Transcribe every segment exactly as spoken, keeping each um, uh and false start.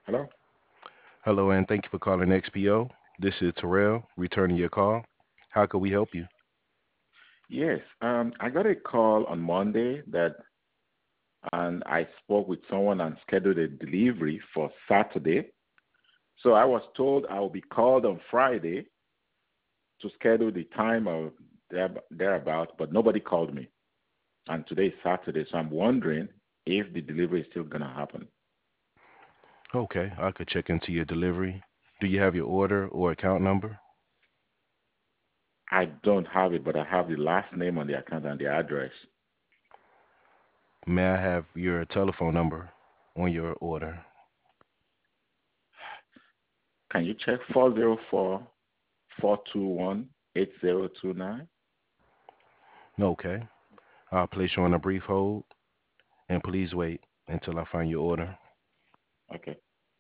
Hello? Hello, and thank you for calling X P O. This is Terrell, returning your call. How can we help you? Yes, um, I got a call on Monday that, and I spoke with someone and scheduled a delivery for Saturday. So I was told I will be called on Friday to schedule the time or there, thereabout, but nobody called me. And today is Saturday, so I'm wondering if the delivery is still gonna happen. Okay, I could check into your delivery. Do you have your order or account number? I don't have it, but I have the last name on the account and the address. May I have your telephone number on your order? Can you check four zero four four two one eight zero two nine? Okay, I'll place you on a brief hold, and please wait until I find your order. Okay.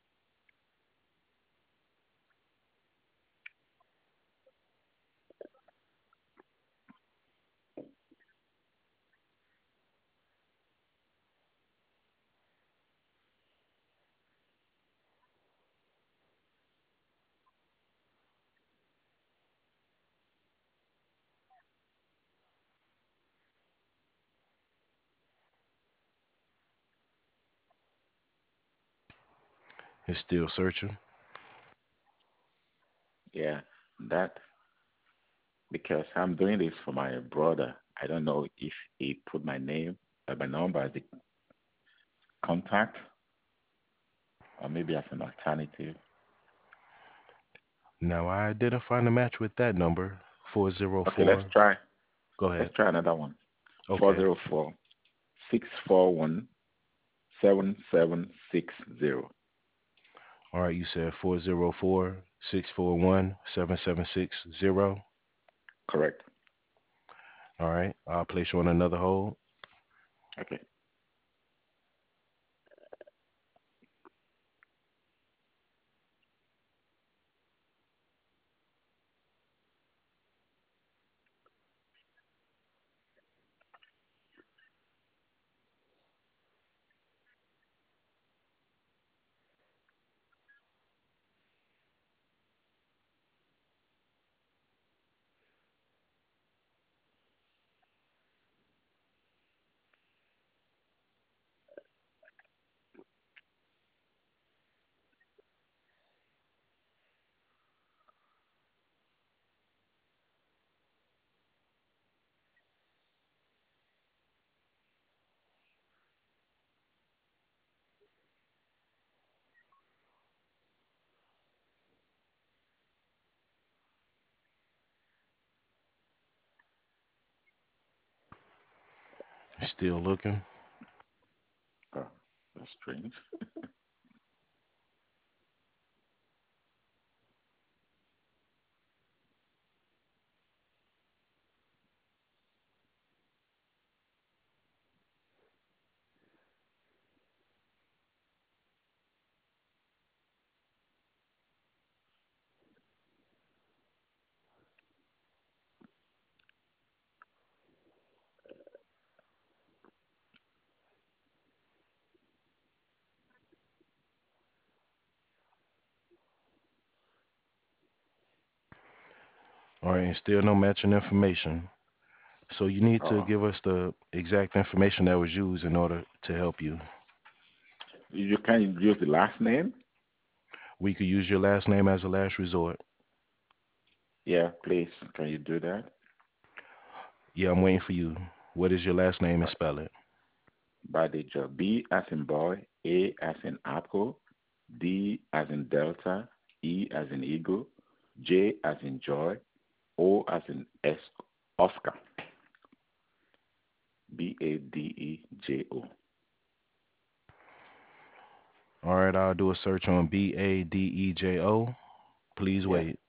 It's still searching. Yeah, that because I'm doing this for my brother. I don't know if he put my name, uh, my number as the contact, or maybe as an alternative. Now, I didn't find a match with that number, Okay, let's four zero four. try. Go Let's ahead. try another one. Four Okay. zero four six four one seven seven six zero. All right, you said four zero four, six four one, seven seven six zero. Correct. All right, I'll place you on another hold. Okay. Still looking. Oh, that's strange. All right, and still no matching information. So you need to Oh, give us the exact information that was used in order to help you. you can use the last name? We could use your last name as a last resort. Yeah, please. Can you do that? Yeah, I'm waiting for you. What is your last name and Uh, spell it? Badejo. B as in boy, A as in apple, D as in delta, E as in eagle, J as in joy, O as in S, Oscar. B A D E J O. All right, I'll do a search on B A D E J O. Please Yeah. wait.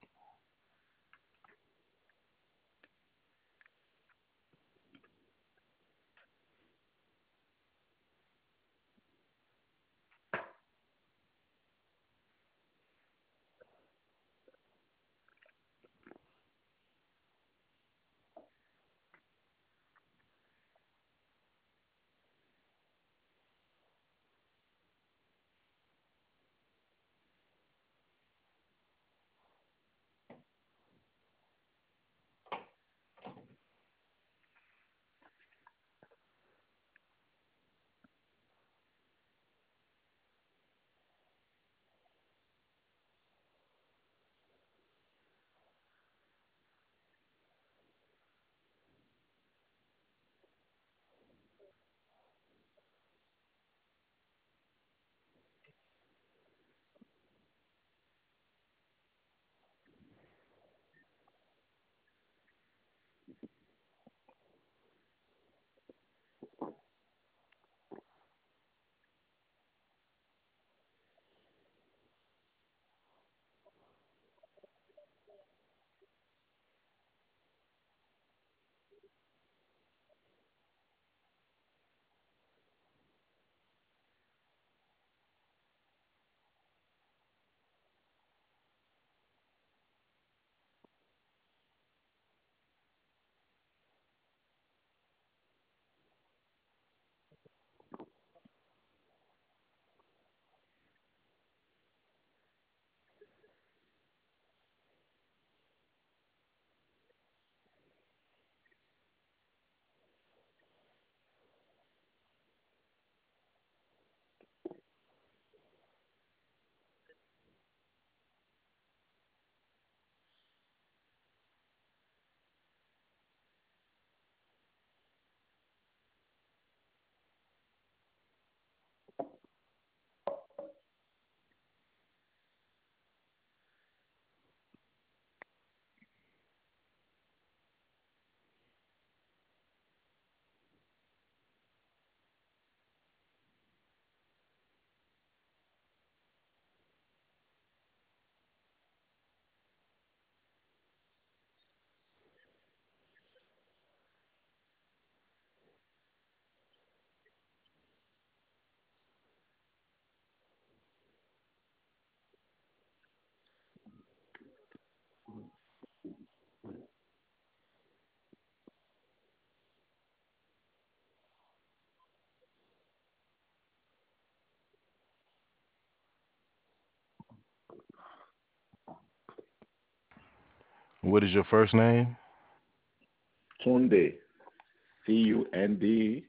What is your first name? Tunde, C U N D.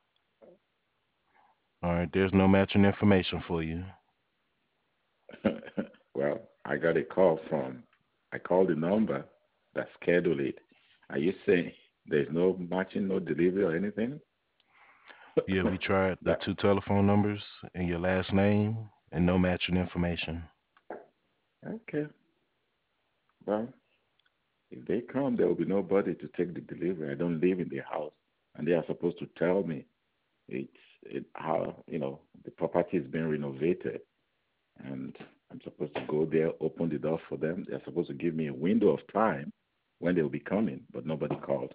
All right, there's no matching information for you. Well, I got a call from, I called the number that scheduled it. Are you saying there's no matching, no delivery or anything? Yeah, we tried the That two telephone numbers and your last name and no matching information. okay. Well, if they come, there will be nobody to take the delivery. I don't live in the house, and they are supposed to tell me it's it, how you know the property is being renovated, and I'm supposed to go there, open the door for them. They're supposed to give me a window of time when they'll be coming, but nobody called.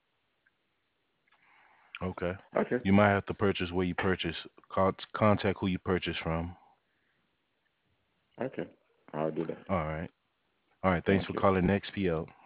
Okay. Okay, You might have to purchase where you purchase. Con- contact who you purchase from. okay, I'll do that. All right. All right. Thanks Thank for you. calling X P L.